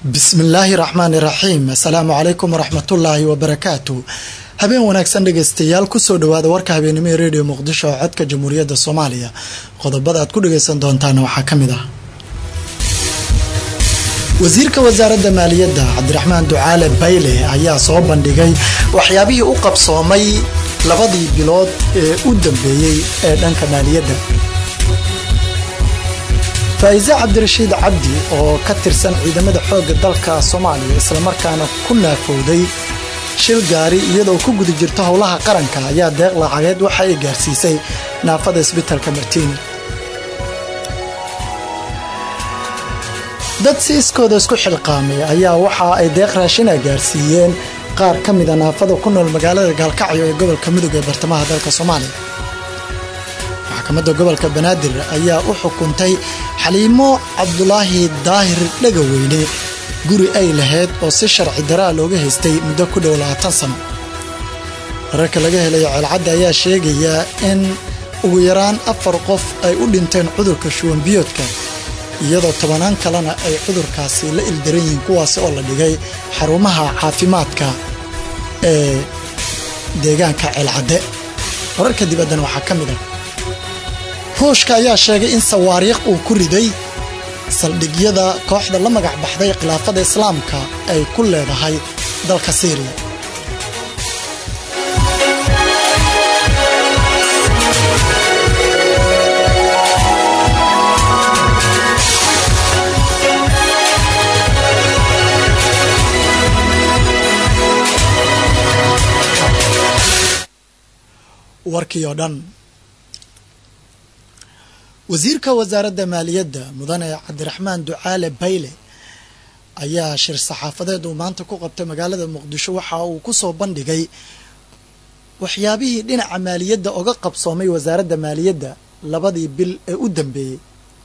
بسم الله الرحمن الرحيم السلام عليكم ورحمة الله وبركاته habeen wanaagsan dhageystayaal kusoo dhawaada warka habeenimo ee radio muqdisho oo codka jamhuuriyadda Soomaaliya qodobada aad ku dhageysan doontaan waxaa kamid ah wasiirka wasaaradda maaliyadda Cabdiraxmaan Ducaale Bayle ayaa soo bandhigay waxyaabihii uu qabsoomay labadii bilood ee u dambeeyay ee dhanka maaliyadda Faiza Cabdirashiid Cabdi oo ka tirsan ciidamada xoogga dalka Soomaaliya isla markaana ku naafowday shil gaari iyadoo ku guda jirta howlaha qaranka ayaa deeq lacageed waxa ay gaarsiisay naafada isbitaalka Martiini dad si iskooda isku xilqaamay ayaa waxa ay deeq raashin gaarsiiyeen qaar ka mid ah naafada ku nool magaalada Gaalkacyo ee gobolka Mudug ee bartamaha dalka Soomaaliya maxkamadda gobolka Banaadir ayaa u xukuntay Xaliimo Cabdulaahi Daahir Dhagaweyne guri ay lahayd oo si sharci daraa looga haystay muddo ku dhow 20 sano wararka laga helay Calcadda ayaa sheegaya in ugu yaraan 4 qof ay u dhinteen cudurka shuban biyoodka iyadoo 10 kalena ay cudurkaasi la ildaran yihiin kuwaas oo la dhigay xarumaha caafimaadka ee deegaanka Calcadde wararka dibaddan waxaa kamid ah Ruushka ayaa sheegay in sawaariikh uu ku riday saldhigyada kooxda la magac baxday khilaafada islaamka ay ku leedahay dalka Syria warkii oo dhan wasiirka wasaaradda maaliyadda mudane Cabdiraxmaan Ducaale Bayle ayaa shir saxaafadeed uu maanta ku qabtay magaalada Muqdisho waxa uu ku soo bandhigay waxyaabihii dhinaca maaliyadda uga qabsoomay wasaaradda maaliyadda labadii bil ee u dambeeyay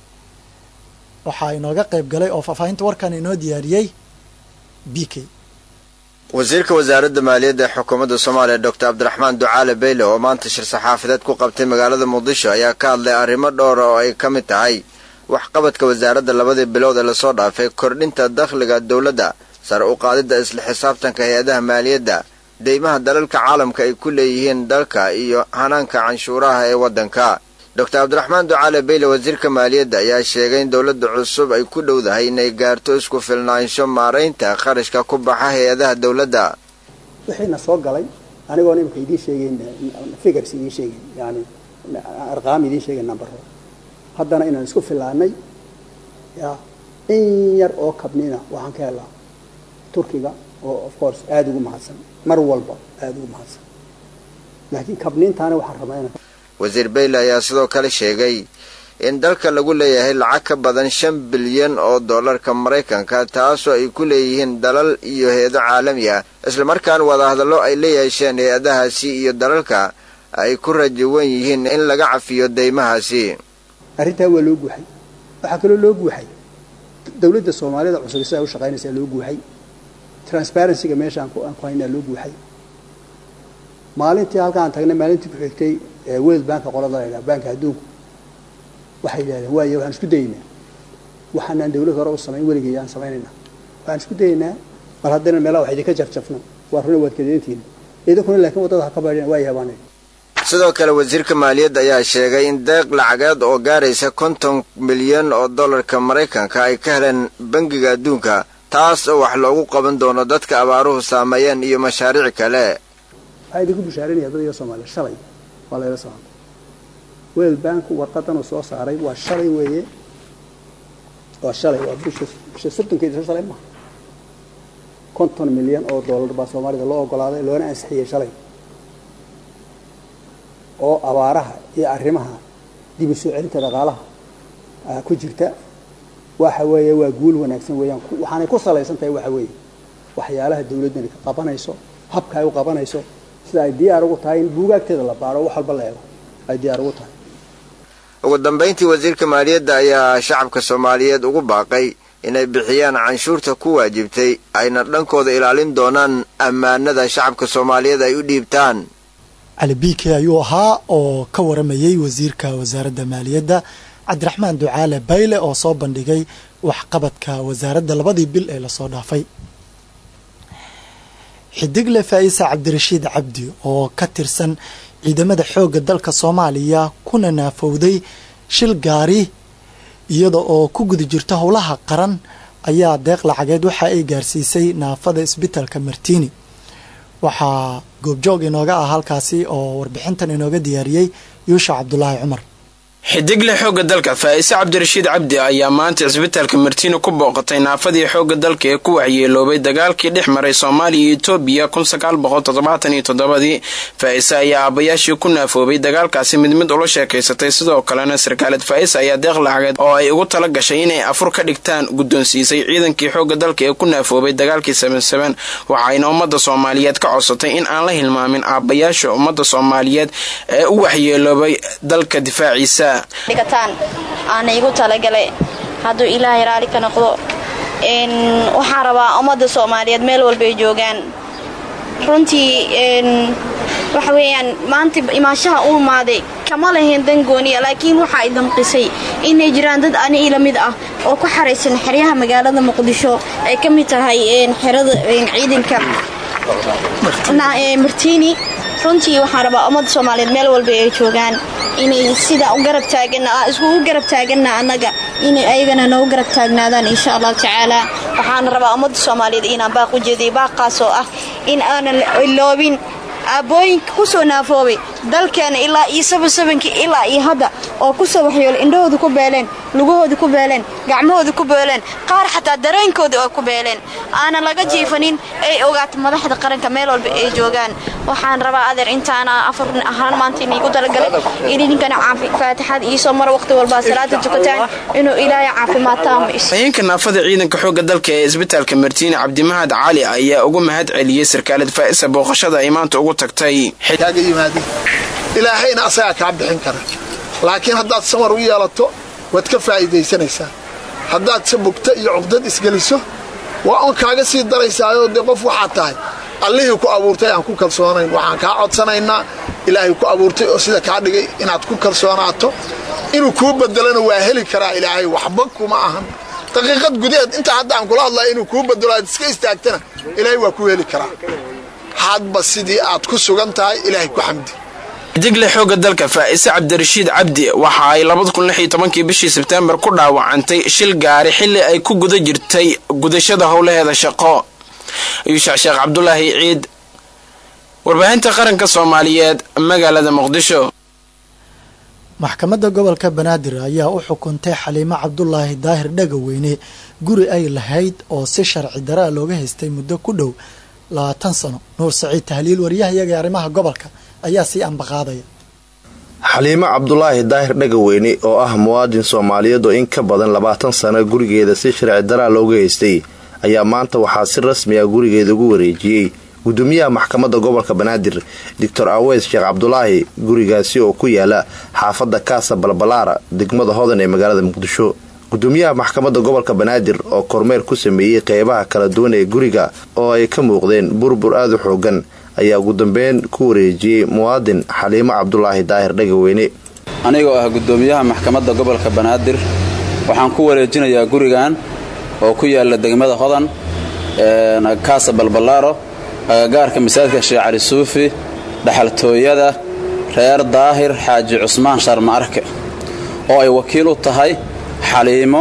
waxa inooga qayb galay oo faafahinta warkan inoo diyaariyay BK wasiirka wasaaradda maaliyadda xukuumadda Soomaaliya Dr. Cabdiraxmaan Ducaale Bayle oo maanta shir saxaafadeed ku qabtay magaalada Muqdisho ayaa ka hadlay arrimo dhowr oo ay kamid tahay wax qabadka wasaaradda labadii bilood ee la soo dhaafay kordhinta dakhliga dawladda sar u qaadida isla xisaabtanka hay'adaha maaliyadda deymaha dalalka caalamka ay ku leeyihiin dalka iyo hanaanka canshuuraha ee wadanka Dr. Cabdiraxmaan Ducaale Bayle wasiirka maaliyadda ayaa sheegay in dawladda cusub ay ku dhowdahay inay gaarto isku filnaansho maareynta qarashka ku baxa hay'adaha dawladda wixina soo galay anigoo nimka idin sheegay figures idin sheegay yani arqaam idin sheegay number haddana inaan isku filaanay ya in yar oo kabnina waxaan ka helaa Turkiga oo of course aad ugu mahadsan mar walba aad ugu mahadsan laakiin kabnintaana waxaan rabaa wasiir Bayle ayaa sidoo kale sheegay in dalka lagu leeyahay lacag ka badan 5 bilyan oo dollarka Mareykanka taasoo ay ku leeyihiin dalal iyo hay'ado caalami ah isla markaan wada hadallo ay leeyahay hay'adahaasi iyo dalalka ay ku rajawan yihiin in laga cafiyo deymahaasi arrintaa waa loo guuxay waxa kale loo guuxay dawladda Soomaaliyeed cusub ay u shaqaynaysaa loo guuxay transparency-ga meeshaan ku haynaa loo guuxay maalintii halkaan tagnay maalintii ku xigtay World Bank qolada banka adduunka waxay yiraahdeen waayo waxaan isku daynaa waxaan dawladda hore u sameyn waligeey aan sameynayna waxaan isku daynaa bal haddana meelaha wax idinka jafjafno waa run wad kadeyntiin idinkuna laakiin wadada ka baadheen waa yaabaan sidoo kale wasiirka maaliyadda ayaa sheegay in deeq lacageed oo gaaraysa 50 milyan oo dollarka Mareykanka ay ka heleen bangiga adduunka taas oo wax loogu qaban doono dadka abaaruhu saameeyeen iyo mashaariic kale ay ku bushaarinayaan dadka Soomaaliyeed shalay wala ila soo World Bank warqadan soo saaray waa shalay weeye waa shalay waa bisha sabtankeeda shalay ma 50 milyan oo dollar baa Soomaalida loo ogolaaday loona ansixiyay shalay oo abaaraha iyo arrimaha dib u soo celinta dhaqaalaha ku jirta waxa weeye waa guul wanaagsan weeyaan waxaanay ku salaysan tahay waxa weeye waxyaalaha dawladda ka qabanayso habka ay u qabanayso sida ay diyaar ugu tahay in buugaagteeda la baaro wax walba la eego ay diyaar ugu tahay ugu dambeyntii wasiirka maaliyadda ayaa shacabka Soomaaliyeed ugu baaqay inay bixiyaan canshuurta ku waajibtay ayna dhankooda ilaalin doonaan ammaanada shacabka Soomaaliyeed ay u dhiibtaan Ali BK ayuu ahaa oo ka waramayay wasiirka wasaaradda maaliyadda cabdiraxmaan ducaale bayle oo soo bandhigay waxqabadka wasaaradda labadii bil ee lasoo dhaafay. xidigle Faa'isa Cabdirashiid Cabdi oo ka tirsan ciidamada xoogga dalka Soomaaliya kuna naafowday shil gaari iyada oo ku guda jirta howlaha qaran ayaa deeq lacageed waxa ay gaarsiisay naafada isbitaalka Martini. waxaa goobjoog inooga ah halkaasi oo warbixintan inooga diyaariyey Yuusha Cabdulaahi Cumar. xidigle xoogga dalka Faa'isa Cabdirashiid Cabdi ayaa maanta isbitaalka Martini ku booqatay naafadii xoogga dalka ee ku waxyeeloobay dagaalkii dhex maray Soomaaliya iyo Itoobiya 1977. Faa'isa ayaa aabayaashii ku naafoobay dagaalkaasi mid ula sheekaysatay, sidoo kalena sarkaalad Faa'isa ayaa deeq lacageed oo ay ugu tala gashay inay afur ka dhigtaan guddoonsiisay ciidankii xoogga dalka ee ku naafoobay dagaalkii 77. waxayna ummadda Soomaaliyeed ka codsatay in aan la hilmaamin aabayaasha ummadda Soomaaliyeed ee u waxyeeloobay dalka difaaciisa. dhigataan aan igu talagalay hadduu ilaahay raali ka noqdo. waxaan rabaa ummadda Soomaaliyeed meel walba ay joogaan runtii waxa weeyaan maanta imaashaha u imaaday kama lahayn dangooniya, laakiin waxa ay damqisay inay jiraan dad ani ila mid ah oo ku xareysan xeryaha magaalada Muqdisho ay ka mid tahay xerada ciidanka Martini. runtii waxaan rabaa ummadda Soomaaliyeed meel walba ay joogaan inay sida u garab taagana anaga inay ayagana noo garab taagnaadaan insha Allah tacaala. waxaan rabaa ummadda Soomaaliyeed inaan baaq u jeediyo baaqaas oo ah in aanan iloobin aabooyinka ku soo naafoobay dalkeena ilaa iyo 77 ilaa iyo hadda oo ku soo waxyeelo indhahooda ku beeleen, lugahooda ku beeleen, gacmahooda ku beeleen, qaar xataa dareenkooda oo ku beeleen aana laga jiifanin ay ogaato madaxda qaranka meel walba ay joogaan. waxaan rabaa adeer intaana afar ahaan maanta inuu talagalay idinkana faatixad iyo soo mar waqti walba salaada tukataan inuu ilaahay caafimaad taam isii. hay'adda naafada ciidanka xoogga dalka ee isbitaalka Martini Cabdimahad Cali ayaa ugu mahad celiyay sarkaalad Faa'isa booqashada ay maanta ugu tagtay. xigaaga yimaadeen ilaahayna asaga ka bixin kara, laakiin haddaad samar u yeelato wad ka faa'iideysanaysaa. haddaad sabugta iyo cuqdad isgeliso waa on kaaga sii daraysaayoo de qof waxaa tahay allihii ku abuurtay aan ku kalsoonayn. waxaan kaa codsanaynaa ilaahay ku abuurtay oo sida kaa dhigay inaad ku kalsoonaato, inuu kuu bedelana waa heli karaa ilaahay, waxba kuma ahan daqiiqad gudaheed inta hadda aan kula hadlaya inuu kuu bedelo aad iska istaagtana ilaahay waa ku heli karaa. hadba sidii aad ku sugan tahay ilaahay ku xamdi. xidigle xoogga dalka Faa'isa Cabdirashiid Cabdi waxa ay 2016 bishii Sebtembar ku dhaawacantay shil gaari xilli ay ku guda jirtay gudashada howlaheeda shaqo. Yuusha Sheekh Cabdulaahi Ciid, warbaahinta qaranka Soomaaliyeed, magaalada Muqdisho. maxkamadda gobolka Banaadir ayaa u xukuntay Xaliimo Cabdulaahi Daahir Dhagaweyne guri ay lahayd oo si sharci daraa looga haystay muddo ku dhow 20 sano. Nuur Saciid Tahliil, wariyahayaga arrimaha gobolka, ayaa sii ambaqaadaya. Xaliimo Cabdulaahi Daahir Dhagaweyne oo ah muwaadin Soomaaliyeed oo in ka badan 20 sano gurigeeda si sharci daraa looga haystay ayaa maanta waxaa si rasmi ah gurigeeda ugu wareejiyay gudoomiyaha maxkamadda gobolka Banaadir Dr. Aweys Sheekh Cabdulaahi. gurigaasi oo ku yaala xaafadda Kaasa Balbalaara degmada Hodan ee magaalada Muqdisho. gudoomiyaha maxkamadda gobolka Banaadir oo kormeer ku sameeyay qeybaha kala duwan ee guriga oo ay ka muuqdeen burbur aad u xoogan ayaa ugu dambeyn ku wareejiyay muwaadin Xaliimo Cabdulaahi Daahir Dhagaweyne. anigoo ah gudoomiyaha maxkamadda gobolka Banaadir waxaan ku wareejinayaa gurigan oo ku yaala degmada Hodan ee Kaasa Balbalaaro agagaarka masaajidka Sheekh Cali Suufi dhaxaltooyada reer Daahir Xaaji Cusmaan Sharma Arke oo ay wakiil u tahay Xaliimo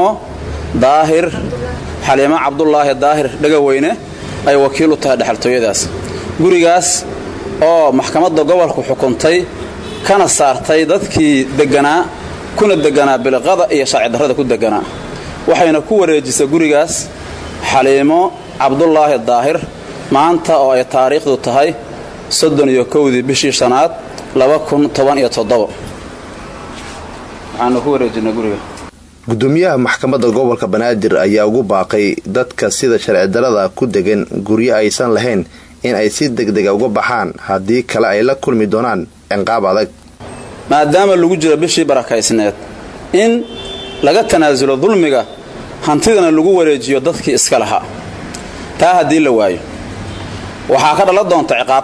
Cabdulaahi Daahir Dhagaweyne ay wakiil u tahay dhaxaltooyadaas. gurigaas oo maxkamadda gobolku xukuntay kana saartay dadkii kuna deganaa bilqada iyo sharci darrada ku deganaa, waxayna ku wareejisay gurigaas Xaliimo Cabdulaahi Daahir maanta oo ay taariikhdu tahay 31 bishii shanaad 2017. waxaanu ku wareejinay guriga. gudoomiyaha maxkamadda gobolka Banaadir ayaa ugu baaqay dadka sida sharci darrada ku degan guryo aysan lahayn in ay si degdeg uga baxaan haddii kale ay la kulmi doonaan ciqaab adag. maadaama lagu jiro bishii barakaysneed in laga tanaasulo dulmiga hantidana lagu wareejiyo dadkii iska lahaa. taa haddii la waayo waxaa ka dhalan doonta ciqaab.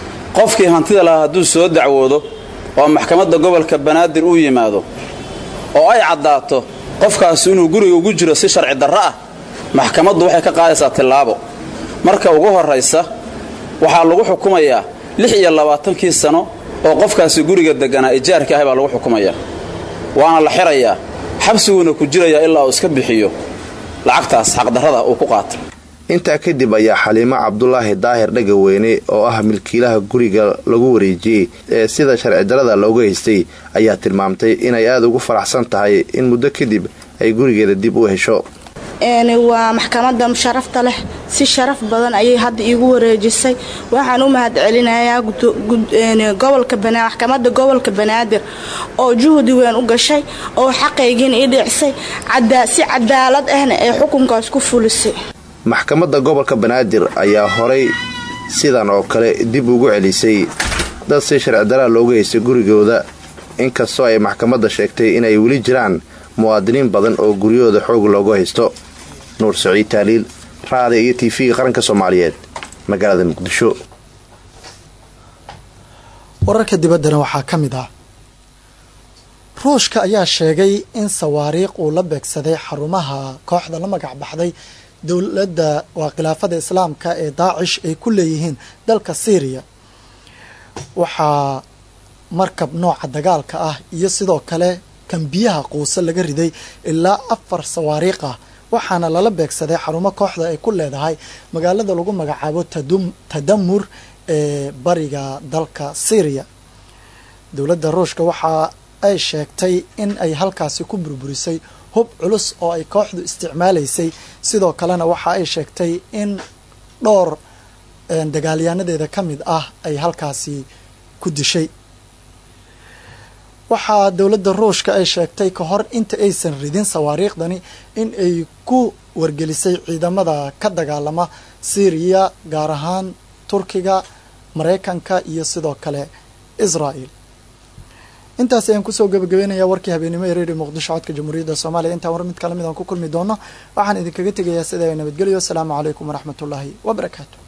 qofkii hantida lahaa hadduu soo dacwoodo oo maxkamadda gobolka Banaadir u yimaado oo ay caddaato qofkaasi inuu guriga ugu jiro si sharci darro ah maxkamaddu waxay ka qaadaysaa tillaabo marka ugu horraysa waxaa lagu xukumayaa 26 sano oo qofkaasi guriga deganaa ijaarka ah baa lagu xukumayaa waana la xirayaa xabsiguna ku jiraya ilaa uu iska bixiyo lacagtaas xaqdarrada uu ku qaato intaa kadib ayaa Xaliimo Cabdulaahi Daahir Dhagaweyne oo ah milkiilaha guriga lagu wareejiyay ee sida sharci darrada looga haystay ayaa tilmaamtay inay aad ugu faraxsan tahay in muddo kadib ay gurigeeda dib u hesho waa maxkamadda sharafta leh si sharaf badan ayay hadda iigu wareejisay waxaan u mahadcelinayaa maxkamadda gobolka Banaadir oo juhdi weyn u gashay oo xaqaygina i dhicisay si cadaalad ahna ay xukunkaas ku fulisay maxkamadda gobolka Banaadir ayaa horay sidan oo kale dib ugu celisay dad si sharci darro looga haystay gurigooda inkastoo ay maxkamadda sheegtay inay weli jiraan muwaadiniin badan oo guryahooda xoog looga haysto Nuur Saciid Taaliil raadiyo iyo TV qaranka Soomaaliyeed magaalada Muqdisho wararka dibaddana waxaa ka mid ah Ruushka ayaa sheegay in sawaariikh uu la beegsaday xarumaha kooxda la magac baxday dowladda waa khilaafada islaamka ee Daacish ay ku leeyihiin dalka Syria waxaa markab nooca dagaalka ah iyo sidoo kale kan biyaha quusa laga riday ilaa 4 sawaariikh ah waxaana lala beegsaday xarumo kooxda ay ku leedahay magaalada lagu magacaabo Tadamur ee bariga dalka Syria dowladda Ruushka waxa ay sheegtay in ay halkaasi ku burburisay hub culus oo ay kooxdu isticmaalaysay sidoo kalena waxa ay sheegtay in dhowr dagaalyaanadeeda kamid ah ay halkaasi ku dishay waxaa dowladda Ruushka ay sheegtay ka hor inta aysan ridin sawaariikhdani in ay ku wargelisay ciidamada ka dagaalama Syria gaar ahaan Turkiga Mareykanka iyo sidoo kale Israel intaas ayaan kusoo gabagabeynayaa warkii habeenimo ee Radio Muqdisho codka Jamhuuriyadda Soomaaliya inta war mid kale mid aan ku kulmi doono waxaan idinkaga tegayaa sida ay nabadgelyo. Assalaamu calaykum waraxmatullaahi wabarakaatuh.